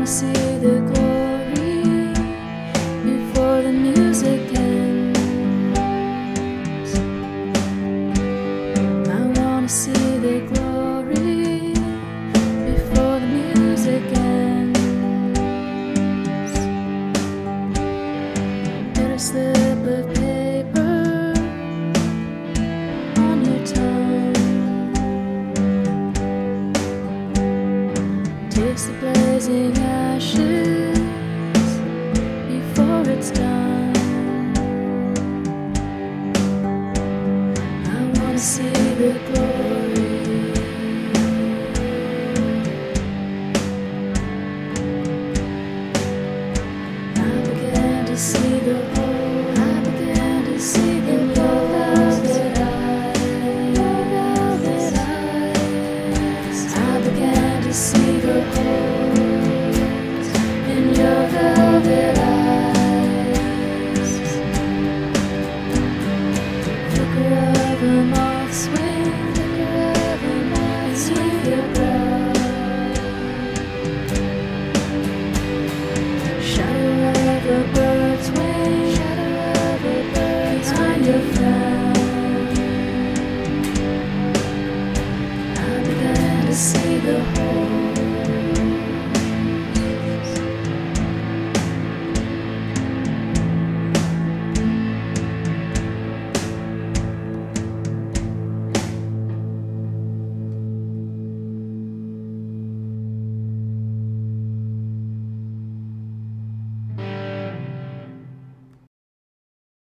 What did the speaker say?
see the glory before the music ends. I wanna see the glory before the music ends. Get a slip of paper on your tongue. Taste the blazing ashes before it's done. I wanna see the glory. I began to see the whole. I began to see the velvet eyes. I began to see the holes in your velvet eyes. Flicker of a moth's wing, flicker of a moth's wing, your brow. Shadow of a bird's wing, shadow of a bird's wing, your frown. I began to see the